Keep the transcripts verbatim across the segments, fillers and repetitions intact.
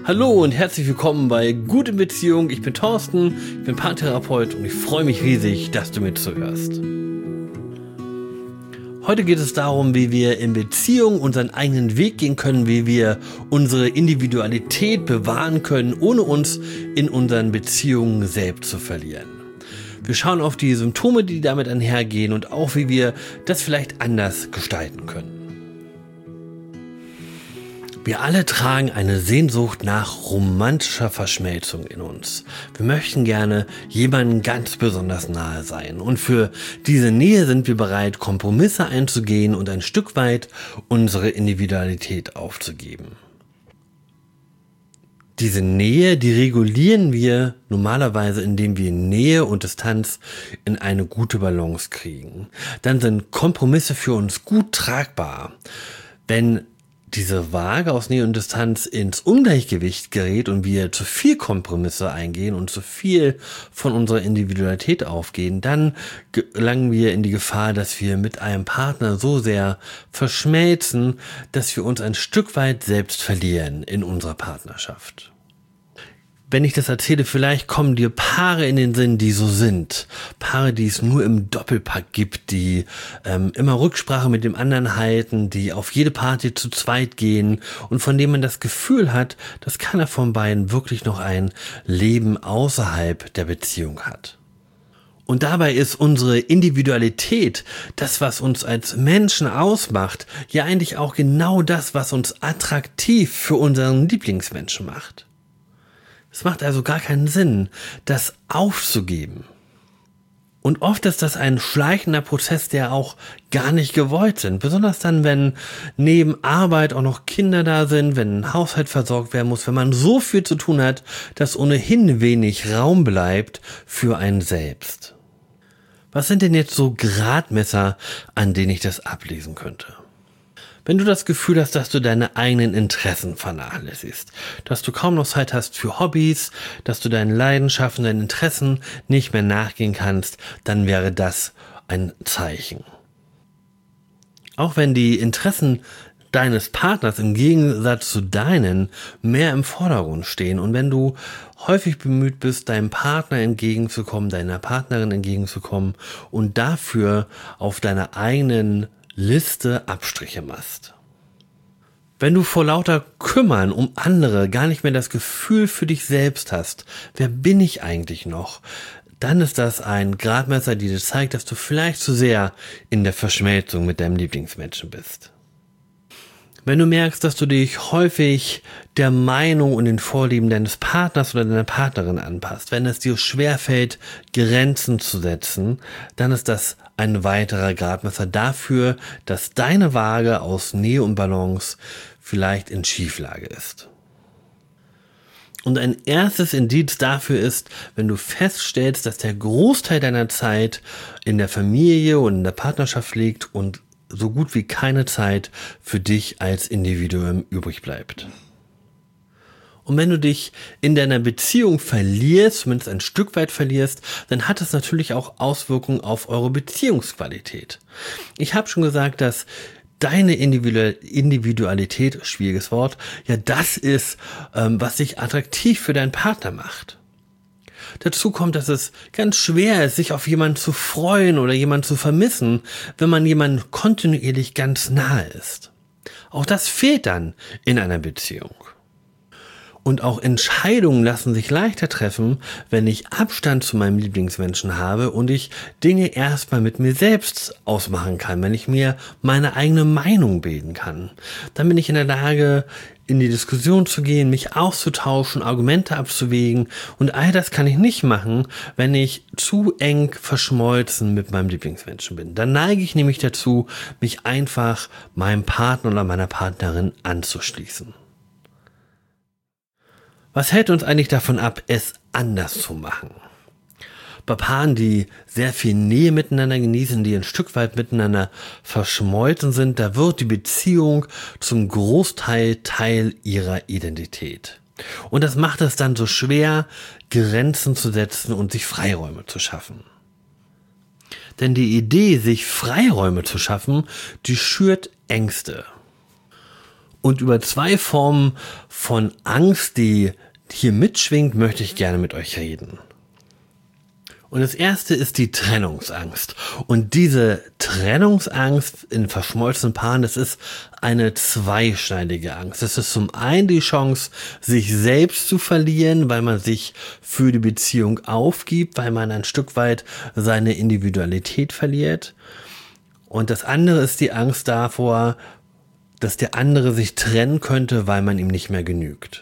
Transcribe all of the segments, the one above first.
Hallo und herzlich willkommen bei Gute Beziehung. Ich bin Thorsten, ich bin Paartherapeut und ich freue mich riesig, dass du mir zuhörst. Heute geht es darum, wie wir in Beziehung unseren eigenen Weg gehen können, wie wir unsere Individualität bewahren können, ohne uns in unseren Beziehungen selbst zu verlieren. Wir schauen auf die Symptome, die damit einhergehen und auch, wie wir das vielleicht anders gestalten können. Wir alle tragen eine Sehnsucht nach romantischer Verschmelzung in uns. Wir möchten gerne jemandem ganz besonders nahe sein. Und für diese Nähe sind wir bereit, Kompromisse einzugehen und ein Stück weit unsere Individualität aufzugeben. Diese Nähe, die regulieren wir normalerweise, indem wir Nähe und Distanz in eine gute Balance kriegen. Dann sind Kompromisse für uns gut tragbar. Wenn diese Waage aus Nähe und Distanz ins Ungleichgewicht gerät und wir zu viel Kompromisse eingehen und zu viel von unserer Individualität aufgehen, dann gelangen wir in die Gefahr, dass wir mit einem Partner so sehr verschmelzen, dass wir uns ein Stück weit selbst verlieren in unserer Partnerschaft. Wenn ich das erzähle, vielleicht kommen dir Paare in den Sinn, die so sind. Paare, die es nur im Doppelpack gibt, die ähm, immer Rücksprache mit dem anderen halten, die auf jede Party zu zweit gehen und von denen man das Gefühl hat, dass keiner von beiden wirklich noch ein Leben außerhalb der Beziehung hat. Und dabei ist unsere Individualität, das, was uns als Menschen ausmacht, ja eigentlich auch genau das, was uns attraktiv für unseren Lieblingsmenschen macht. Es macht also gar keinen Sinn, das aufzugeben. Und oft ist das ein schleichender Prozess, der auch gar nicht gewollt sind. Besonders dann, wenn neben Arbeit auch noch Kinder da sind, wenn ein Haushalt versorgt werden muss, wenn man so viel zu tun hat, dass ohnehin wenig Raum bleibt für einen selbst. Was sind denn jetzt so Gradmesser, an denen ich das ablesen könnte? Wenn du das Gefühl hast, dass du deine eigenen Interessen vernachlässigst, dass du kaum noch Zeit hast für Hobbys, dass du deinen Leidenschaften, deinen Interessen nicht mehr nachgehen kannst, dann wäre das ein Zeichen. Auch wenn die Interessen deines Partners im Gegensatz zu deinen mehr im Vordergrund stehen und wenn du häufig bemüht bist, deinem Partner entgegenzukommen, deiner Partnerin entgegenzukommen und dafür auf deiner eigenen Liste Abstriche machst. Wenn du vor lauter Kümmern um andere gar nicht mehr das Gefühl für dich selbst hast, wer bin ich eigentlich noch, dann ist das ein Gradmesser, die dir zeigt, dass du vielleicht zu sehr in der Verschmelzung mit deinem Lieblingsmenschen bist. Wenn du merkst, dass du dich häufig der Meinung und den Vorlieben deines Partners oder deiner Partnerin anpasst, wenn es dir schwerfällt, Grenzen zu setzen, dann ist das ein weiterer Gradmesser dafür, dass deine Waage aus Nähe und Balance vielleicht in Schieflage ist. Und ein erstes Indiz dafür ist, wenn du feststellst, dass der Großteil deiner Zeit in der Familie und in der Partnerschaft liegt und so gut wie keine Zeit für dich als Individuum übrig bleibt. Und wenn du dich in deiner Beziehung verlierst, zumindest ein Stück weit verlierst, dann hat es natürlich auch Auswirkungen auf eure Beziehungsqualität. Ich habe schon gesagt, dass deine Individualität, schwieriges Wort, ja das ist, ähm, was dich attraktiv für deinen Partner macht. Dazu kommt, dass es ganz schwer ist, sich auf jemanden zu freuen oder jemanden zu vermissen, wenn man jemandem kontinuierlich ganz nahe ist. Auch das fehlt dann in einer Beziehung. Und auch Entscheidungen lassen sich leichter treffen, wenn ich Abstand zu meinem Lieblingsmenschen habe und ich Dinge erstmal mit mir selbst ausmachen kann, wenn ich mir meine eigene Meinung bilden kann. Dann bin ich in der Lage, in die Diskussion zu gehen, mich auszutauschen, Argumente abzuwägen und all das kann ich nicht machen, wenn ich zu eng verschmolzen mit meinem Lieblingsmenschen bin. Dann neige ich nämlich dazu, mich einfach meinem Partner oder meiner Partnerin anzuschließen. Was hält uns eigentlich davon ab, es anders zu machen? Bei Paaren, die sehr viel Nähe miteinander genießen, die ein Stück weit miteinander verschmolzen sind, da wird die Beziehung zum Großteil Teil ihrer Identität. Und das macht es dann so schwer, Grenzen zu setzen und sich Freiräume zu schaffen. Denn die Idee, sich Freiräume zu schaffen, die schürt Ängste. Und über zwei Formen von Angst, die hier mitschwingt, möchte ich gerne mit euch reden. Und das erste ist die Trennungsangst. Und diese Trennungsangst in verschmolzenen Paaren, das ist eine zweischneidige Angst. Das ist zum einen die Chance, sich selbst zu verlieren, weil man sich für die Beziehung aufgibt, weil man ein Stück weit seine Individualität verliert. Und das andere ist die Angst davor, dass der andere sich trennen könnte, weil man ihm nicht mehr genügt.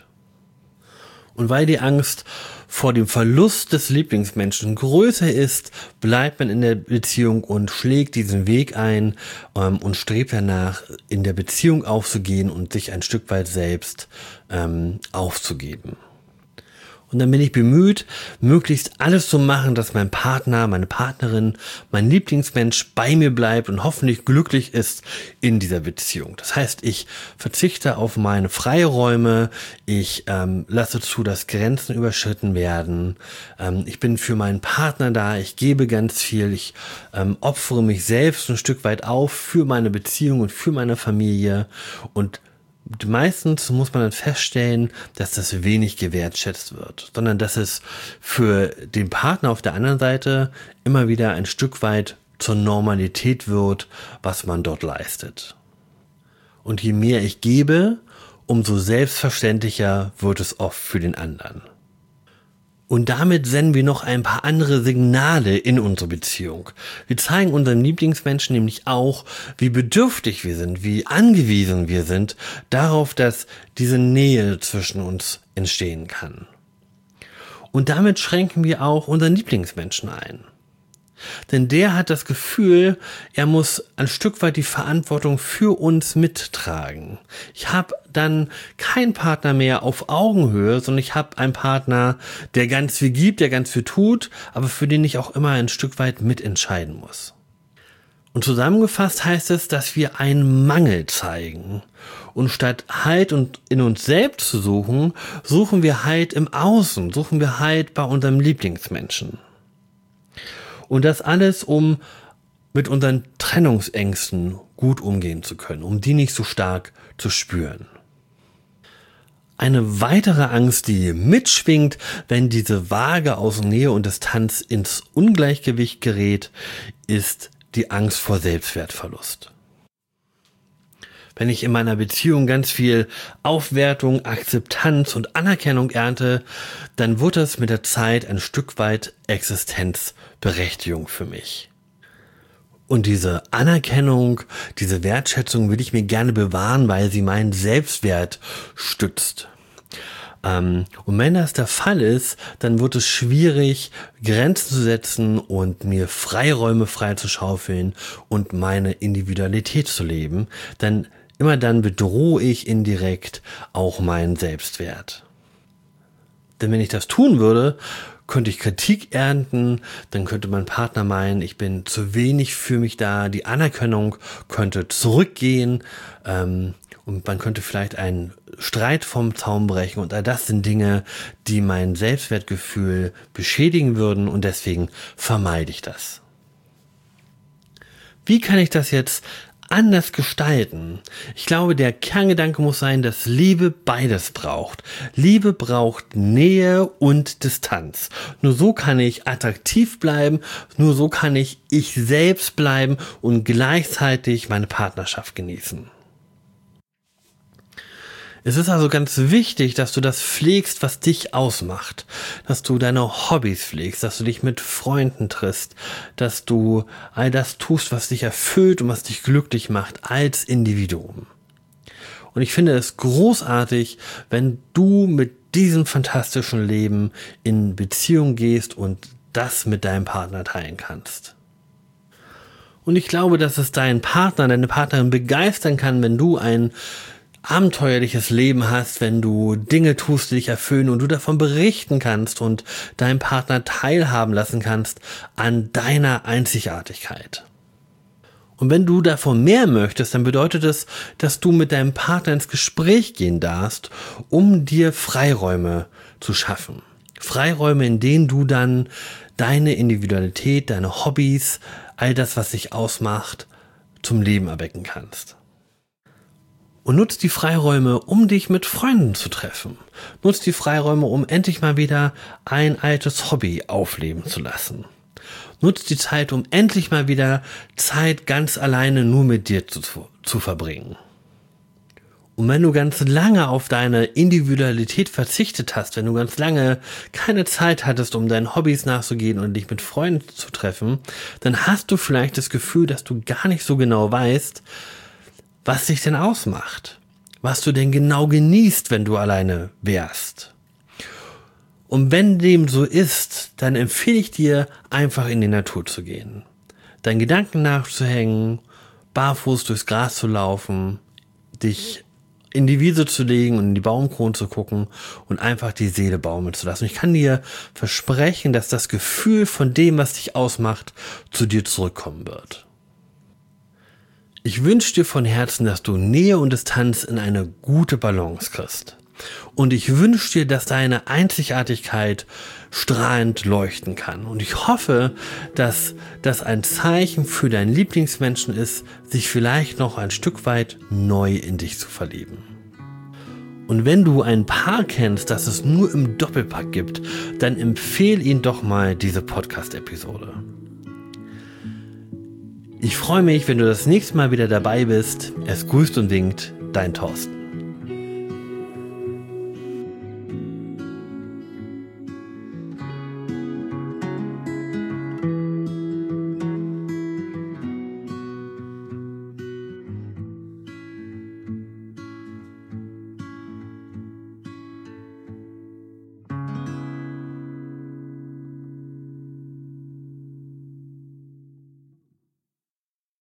Und weil die Angst vor dem Verlust des Lieblingsmenschen größer ist, bleibt man in der Beziehung und schlägt diesen Weg ein ähm, und strebt danach, in der Beziehung aufzugehen und sich ein Stück weit selbst ähm, aufzugeben. Und dann bin ich bemüht, möglichst alles zu machen, dass mein Partner, meine Partnerin, mein Lieblingsmensch bei mir bleibt und hoffentlich glücklich ist in dieser Beziehung. Das heißt, ich verzichte auf meine Freiräume, ich ähm, lasse zu, dass Grenzen überschritten werden, ähm, ich bin für meinen Partner da, ich gebe ganz viel, ich ähm, opfere mich selbst ein Stück weit auf für meine Beziehung und für meine Familie und meistens muss man dann feststellen, dass das wenig gewertschätzt wird, sondern dass es für den Partner auf der anderen Seite immer wieder ein Stück weit zur Normalität wird, was man dort leistet. Und je mehr ich gebe, umso selbstverständlicher wird es oft für den anderen. Und damit senden wir noch ein paar andere Signale in unsere Beziehung. Wir zeigen unseren Lieblingsmenschen nämlich auch, wie bedürftig wir sind, wie angewiesen wir sind darauf, dass diese Nähe zwischen uns entstehen kann. Und damit schränken wir auch unseren Lieblingsmenschen ein. Denn der hat das Gefühl, er muss ein Stück weit die Verantwortung für uns mittragen. Ich habe dann keinen Partner mehr auf Augenhöhe, sondern ich habe einen Partner, der ganz viel gibt, der ganz viel tut, aber für den ich auch immer ein Stück weit mitentscheiden muss. Und zusammengefasst heißt es, dass wir einen Mangel zeigen. Und statt Halt und in uns selbst zu suchen, suchen wir Halt im Außen, suchen wir Halt bei unserem Lieblingsmenschen. Und das alles, um mit unseren Trennungsängsten gut umgehen zu können, um die nicht so stark zu spüren. Eine weitere Angst, die mitschwingt, wenn diese Waage aus Nähe und Distanz ins Ungleichgewicht gerät, ist die Angst vor Selbstwertverlust. Wenn ich in meiner Beziehung ganz viel Aufwertung, Akzeptanz und Anerkennung ernte, dann wird es mit der Zeit ein Stück weit Existenzberechtigung für mich. Und diese Anerkennung, diese Wertschätzung will ich mir gerne bewahren, weil sie meinen Selbstwert stützt. Ähm, und wenn das der Fall ist, dann wird es schwierig, Grenzen zu setzen und mir Freiräume freizuschaufeln und meine Individualität zu leben. Denn immer dann bedrohe ich indirekt auch meinen Selbstwert. Denn wenn ich das tun würde, könnte ich Kritik ernten, dann könnte mein Partner meinen, ich bin zu wenig für mich da, die Anerkennung könnte zurückgehen ähm, und man könnte vielleicht einen Streit vom Zaun brechen und all das sind Dinge, die mein Selbstwertgefühl beschädigen würden und deswegen vermeide ich das. Wie kann ich das jetzt anders gestalten? Ich glaube, der Kerngedanke muss sein, dass Liebe beides braucht. Liebe braucht Nähe und Distanz. Nur so kann ich attraktiv bleiben, nur so kann ich ich selbst bleiben und gleichzeitig meine Partnerschaft genießen. Es ist also ganz wichtig, dass du das pflegst, was dich ausmacht, dass du deine Hobbys pflegst, dass du dich mit Freunden triffst, dass du all das tust, was dich erfüllt und was dich glücklich macht als Individuum. Und ich finde es großartig, wenn du mit diesem fantastischen Leben in Beziehung gehst und das mit deinem Partner teilen kannst. Und ich glaube, dass es deinen Partner, deine Partnerin begeistern kann, wenn du ein abenteuerliches Leben hast, wenn du Dinge tust, die dich erfüllen und du davon berichten kannst und deinen Partner teilhaben lassen kannst an deiner Einzigartigkeit. Und wenn du davon mehr möchtest, dann bedeutet es, dass du mit deinem Partner ins Gespräch gehen darfst, um dir Freiräume zu schaffen. Freiräume, in denen du dann deine Individualität, deine Hobbys, all das, was dich ausmacht, zum Leben erwecken kannst. Und nutz die Freiräume, um dich mit Freunden zu treffen. Nutz die Freiräume, um endlich mal wieder ein altes Hobby aufleben zu lassen. Nutz die Zeit, um endlich mal wieder Zeit ganz alleine nur mit dir zu, zu verbringen. Und wenn du ganz lange auf deine Individualität verzichtet hast, wenn du ganz lange keine Zeit hattest, um deinen Hobbys nachzugehen und dich mit Freunden zu treffen, dann hast du vielleicht das Gefühl, dass du gar nicht so genau weißt, was dich denn ausmacht, was du denn genau genießt, wenn du alleine wärst. Und wenn dem so ist, dann empfehle ich dir, einfach in die Natur zu gehen, deinen Gedanken nachzuhängen, barfuß durchs Gras zu laufen, dich in die Wiese zu legen und in die Baumkronen zu gucken und einfach die Seele baumeln zu lassen. Ich kann dir versprechen, dass das Gefühl von dem, was dich ausmacht, zu dir zurückkommen wird. Ich wünsche dir von Herzen, dass du Nähe und Distanz in eine gute Balance kriegst. Und ich wünsche dir, dass deine Einzigartigkeit strahlend leuchten kann. Und ich hoffe, dass das ein Zeichen für deinen Lieblingsmenschen ist, sich vielleicht noch ein Stück weit neu in dich zu verlieben. Und wenn du ein Paar kennst, das es nur im Doppelpack gibt, dann empfehle ihnen doch mal diese Podcast-Episode. Ich freue mich, wenn du das nächste Mal wieder dabei bist. Es grüßt und winkt, dein Thorsten.